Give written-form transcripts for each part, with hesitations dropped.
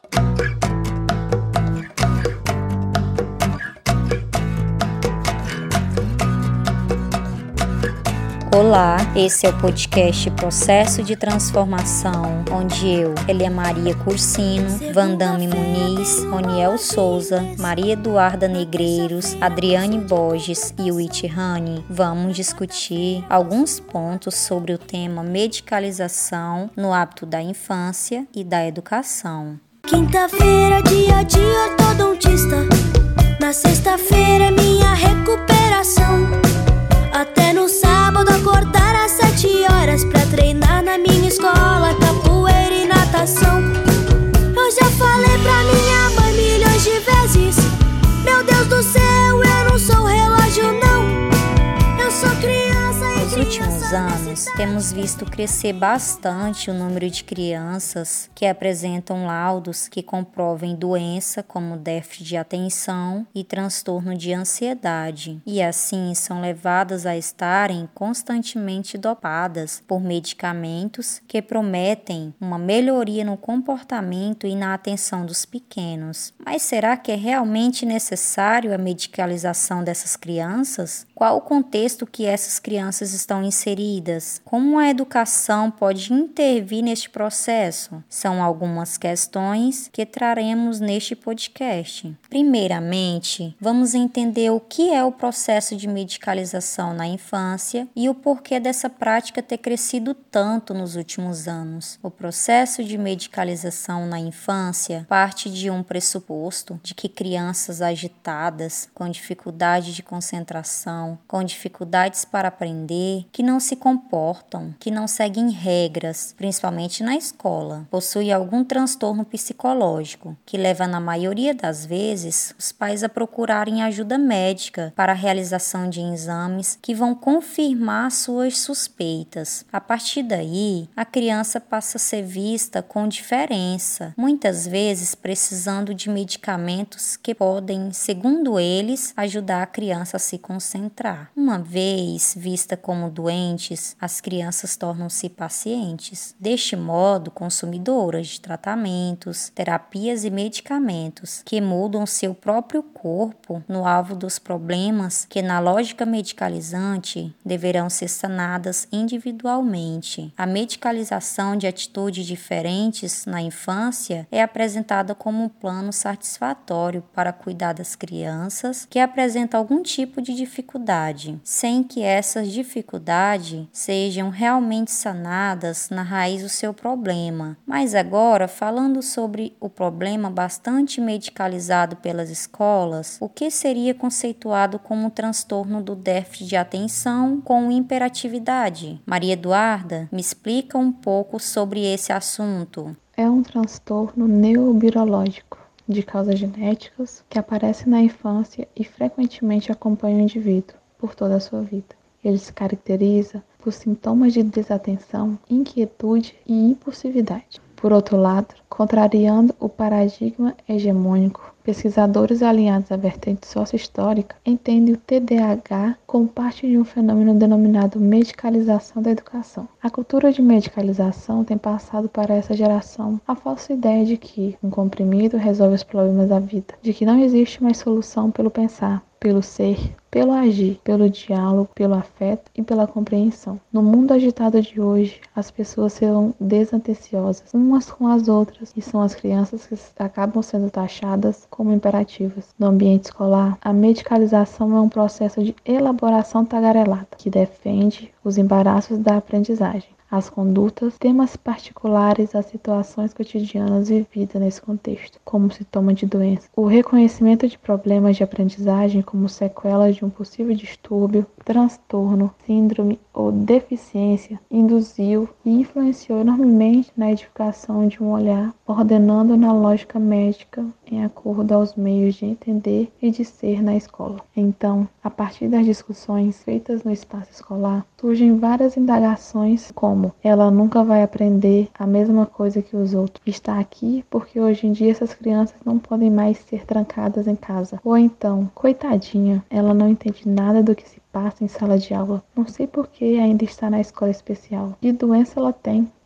Olá, esse é o podcast Processo de Transformação, onde eu, Elia Maria Cursino, Vandame Muniz, Roniel Souza, Maria Eduarda Negreiros, Adriane Borges e Witty Rani vamos discutir alguns pontos sobre o tema medicalização no hábito da infância e da educação. Quinta-feira, dia de ortodontista. Na sexta-feira é minha recuperação. Até no sábado acordar às 7 horas pra treinar na minha escola, capoeira e natação. Eu já falei pra minha mãe milhões de vezes: meu Deus do céu, eu não sou relógio não. Eu sou criança e Nos últimos anos, temos visto crescer bastante o número de crianças que apresentam laudos que comprovem doença como déficit de atenção e transtorno de ansiedade, e assim são levadas a estarem constantemente dopadas por medicamentos que prometem uma melhoria no comportamento e na atenção dos pequenos. Mas será que é realmente necessário a medicalização dessas crianças? Qual o contexto que essas crianças estão inseridas? Como a educação pode intervir neste processo? São algumas questões que traremos neste podcast. Primeiramente, vamos entender o que é o processo de medicalização na infância e o porquê dessa prática ter crescido tanto nos últimos anos. O processo de medicalização na infância parte de um pressuposto de que crianças agitadas, com dificuldade de concentração, com dificuldades para aprender, que não se comportam, que não seguem regras, principalmente na escola, possuem algum transtorno psicológico, que leva na maioria das vezes os pais a procurarem ajuda médica para a realização de exames que vão confirmar suas suspeitas. A partir daí, a criança passa a ser vista com diferença, muitas vezes precisando de medicamentos que podem, segundo eles, ajudar a criança a se concentrar. Uma vez vista como doentes, as crianças tornam-se pacientes. Deste modo, consumidoras de tratamentos, terapias e medicamentos que mudam seu próprio corpo no alvo dos problemas que, na lógica medicalizante, deverão ser sanadas individualmente. A medicalização de atitudes diferentes na infância é apresentada como um plano satisfatório para cuidar das crianças que apresentam algum tipo de dificuldade, sem que essas dificuldades sejam realmente sanadas na raiz do seu problema. Mas agora, falando sobre o problema bastante medicalizado pelas escolas, o que seria conceituado como um transtorno do déficit de atenção com hiperatividade? Maria Eduarda, me explica um pouco sobre esse assunto. É um transtorno neurobiológico de causas genéticas que aparece na infância e frequentemente acompanha o indivíduo por toda a sua vida. Ele se caracteriza por sintomas de desatenção, inquietude e impulsividade. Por outro lado, contrariando o paradigma hegemônico, pesquisadores alinhados à vertente sócio-histórica entendem o TDAH como parte de um fenômeno denominado medicalização da educação. A cultura de medicalização tem passado para essa geração a falsa ideia de que um comprimido resolve os problemas da vida, de que não existe mais solução pelo pensar, pelo ser, pelo agir, pelo diálogo, pelo afeto e pela compreensão. No mundo agitado de hoje, as pessoas serão desatenciosas umas com as outras e são as crianças que acabam sendo taxadas como imperativas. No ambiente escolar, a medicalização é um processo de elaboração tagarelada que defende os embaraços da aprendizagem, as condutas, temas particulares, as situações cotidianas vividas nesse contexto, como sintoma de doença. O reconhecimento de problemas de aprendizagem como sequelas de um possível distúrbio, transtorno, síndrome ou deficiência induziu e influenciou enormemente na edificação de um olhar, ordenando na lógica médica em acordo aos meios de entender e de ser na escola. Então, a partir das discussões feitas no espaço escolar, surgem várias indagações como: ela nunca vai aprender a mesma coisa que os outros, está aqui porque hoje em dia essas crianças não podem mais ser trancadas em casa. Ou então, coitadinha, ela não entende nada do que se passa em sala de aula, não sei por que ainda está na escola especial. De doença ela tem,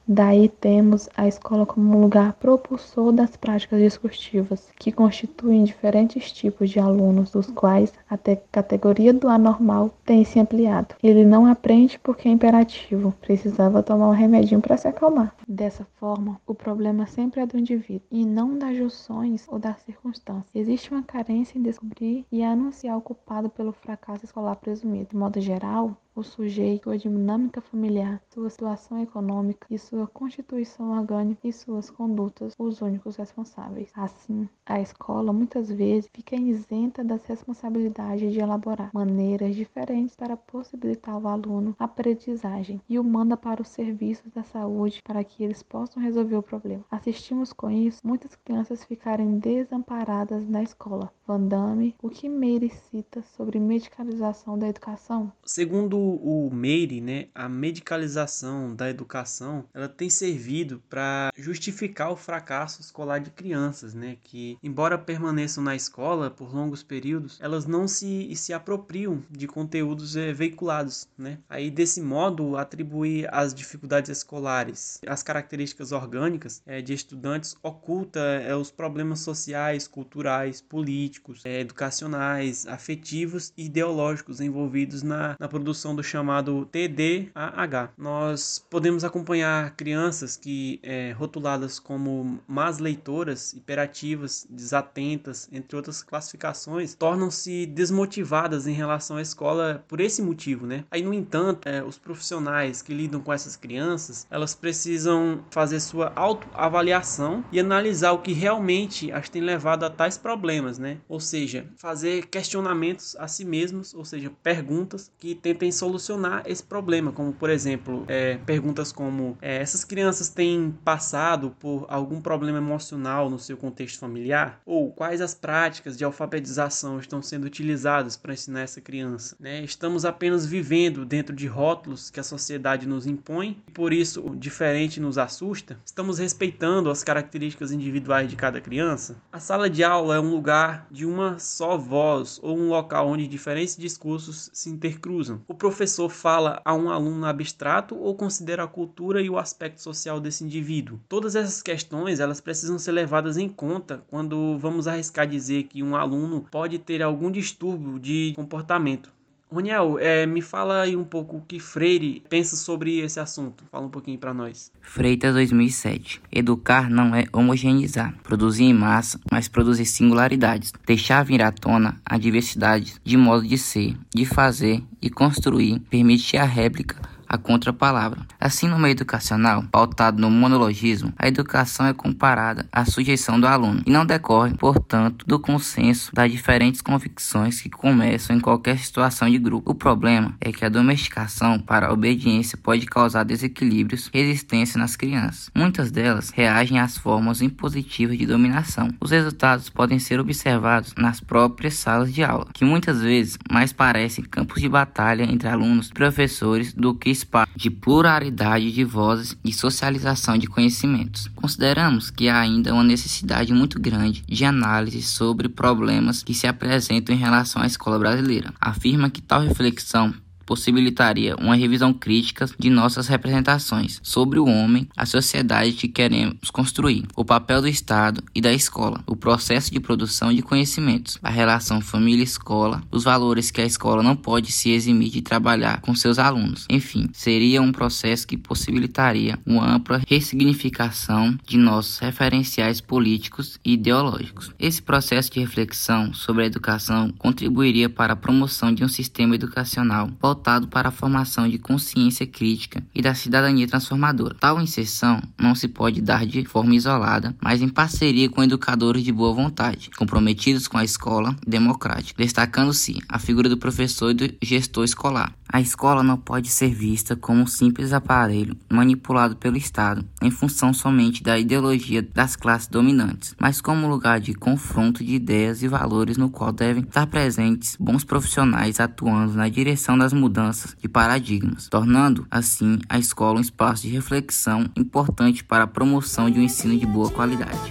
Daí temos a escola como um lugar propulsor das práticas discursivas, que constituem diferentes tipos de alunos, dos quais a categoria do anormal tem se ampliado. Ele não aprende porque é imperativo, precisava tomar um remedinho para se acalmar. Dessa forma, o problema sempre é do indivíduo, e não das junções ou das circunstâncias. Existe uma carência em descobrir e anunciar o culpado pelo fracasso escolar presumido. De modo geral, o sujeito, sua dinâmica familiar, sua situação econômica e sua constituição orgânica e suas condutas, os únicos responsáveis. Assim, a escola muitas vezes fica isenta das responsabilidades de elaborar maneiras diferentes para possibilitar ao aluno a aprendizagem e o manda para os serviços da saúde para que eles possam resolver o problema. Assistimos com isso muitas crianças ficarem desamparadas na escola. Van Damme, o que Meire cita sobre medicalização da educação? Segundo o Meire, né, a medicalização da educação, ela tem servido para justificar o fracasso escolar de crianças, né, que embora permaneçam na escola por longos períodos, elas não se apropriam de conteúdos veiculados, né. Aí desse modo atribuir às dificuldades escolares as características orgânicas de estudantes oculta os problemas sociais, culturais, políticos, educacionais, afetivos e ideológicos envolvidos na produção do chamado TDAH. Nós podemos acompanhar crianças que, rotuladas como más leitoras, hiperativas, desatentas, entre outras classificações, tornam-se desmotivadas em relação à escola por esse motivo, né? Aí, no entanto, os profissionais que lidam com essas crianças, elas precisam fazer sua autoavaliação e analisar o que realmente as tem levado a tais problemas, né? Ou seja, fazer questionamentos a si mesmos, ou seja, perguntas que tentem solucionar esse problema, como por exemplo, perguntas como essas crianças têm passado por algum problema emocional no seu contexto familiar? Ou quais as práticas de alfabetização estão sendo utilizadas para ensinar essa criança, né? Estamos apenas vivendo dentro de rótulos que a sociedade nos impõe e por isso o diferente nos assusta? Estamos respeitando as características individuais de cada criança? A sala de aula é um lugar de uma só voz ou um local onde diferentes discursos se intercruzam? O professor fala a um aluno abstrato ou considera a cultura e o aspecto social desse indivíduo? Todas essas questões, elas precisam ser levadas em conta quando vamos arriscar dizer que um aluno pode ter algum distúrbio de comportamento. Roniel, me fala aí um pouco o que Freire pensa sobre esse assunto. Fala um pouquinho para nós. Freitas, 2007. Educar não é homogeneizar, produzir em massa, mas produzir singularidades. Deixar vir à tona a diversidade de modo de ser, de fazer e construir, permitir a réplica, a contrapalavra. Assim, no meio educacional, pautado no monologismo, a educação é comparada à sujeição do aluno e não decorre, portanto, do consenso das diferentes convicções que começam em qualquer situação de grupo. O problema é que a domesticação para a obediência pode causar desequilíbrios e resistência nas crianças. Muitas delas reagem às formas impositivas de dominação. Os resultados podem ser observados nas próprias salas de aula, que muitas vezes mais parecem campos de batalha entre alunos e professores do que espaço de pluralidade de vozes e socialização de conhecimentos. Consideramos que há ainda uma necessidade muito grande de análise sobre problemas que se apresentam em relação à escola brasileira. Afirma que tal reflexão possibilitaria uma revisão crítica de nossas representações sobre o homem, a sociedade que queremos construir, o papel do Estado e da escola, o processo de produção de conhecimentos, a relação família-escola, os valores que a escola não pode se eximir de trabalhar com seus alunos. Enfim, seria um processo que possibilitaria uma ampla ressignificação de nossos referenciais políticos e ideológicos. Esse processo de reflexão sobre a educação contribuiria para a promoção de um sistema educacional voltado para a formação de consciência crítica e da cidadania transformadora. Tal inserção não se pode dar de forma isolada, mas em parceria com educadores de boa vontade, comprometidos com a escola democrática, destacando-se a figura do professor e do gestor escolar. A escola não pode ser vista como um simples aparelho manipulado pelo Estado, em função somente da ideologia das classes dominantes, mas como lugar de confronto de ideias e valores no qual devem estar presentes bons profissionais atuando na direção das mudanças de paradigmas, tornando assim a escola um espaço de reflexão importante para a promoção de um ensino de boa qualidade.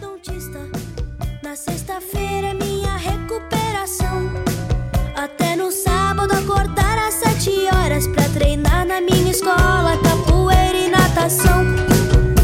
Na sexta-feira é minha recuperação. Até no sábado acordar às 7 horas pra treinar na minha escola, capoeira e natação.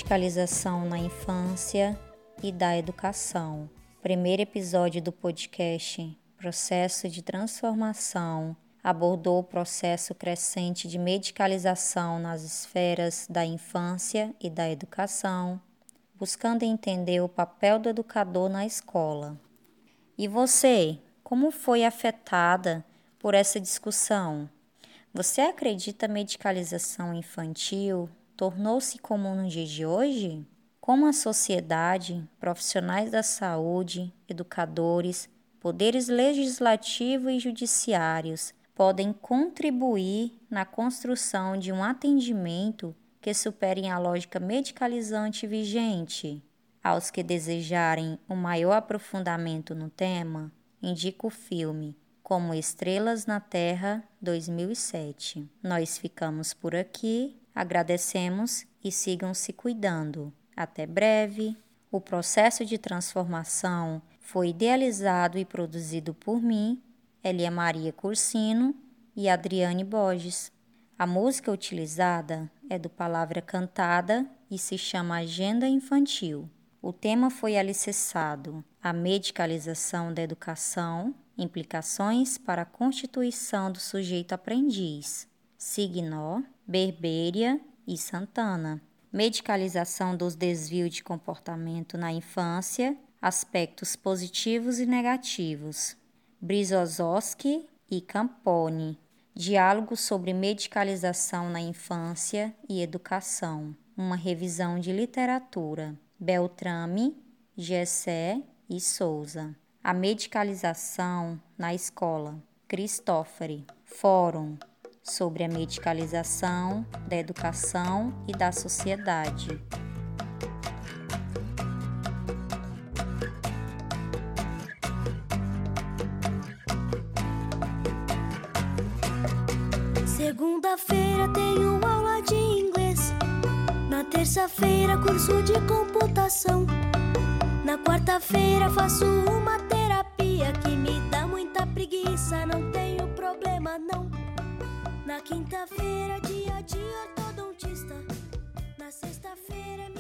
medicalização na infância e da educação. Primeiro episódio do podcast Processo de Transformação abordou o processo crescente de medicalização nas esferas da infância e da educação, buscando entender o papel do educador na escola. E você, como foi afetada por essa discussão? Você acredita que a medicalização infantil tornou-se comum no dia de hoje? Como a sociedade, profissionais da saúde, educadores, poderes legislativo e judiciários podem contribuir na construção de um atendimento que supere a lógica medicalizante vigente? Aos que desejarem um maior aprofundamento no tema, indico o filme Como Estrelas na Terra, 2007. Nós ficamos por aqui, agradecemos e sigam se cuidando. Até breve. O processo de transformação foi idealizado e produzido por mim, Elia Maria Cursino e Adriane Borges. A música utilizada é do Palavra Cantada e se chama Agenda Infantil. O tema foi alicerçado à medicalização da educação, implicações para a constituição do sujeito aprendiz, Signor, Berberia e Santana. Medicalização dos desvios de comportamento na infância, aspectos positivos e negativos, Brzozowski e Camponi. Diálogo sobre medicalização na infância e educação. Uma revisão de literatura. Beltrame, Gessé e Souza. A medicalização na escola. Christofferi. Fórum sobre a medicalização da educação e da sociedade. Segunda-feira tenho aula de inglês. Na terça-feira curso de computação. Na quarta-feira faço uma terapia que me dá muita preguiça, não tenho problema não. Na quinta-feira dia a dia ortodontista. Na sexta-feira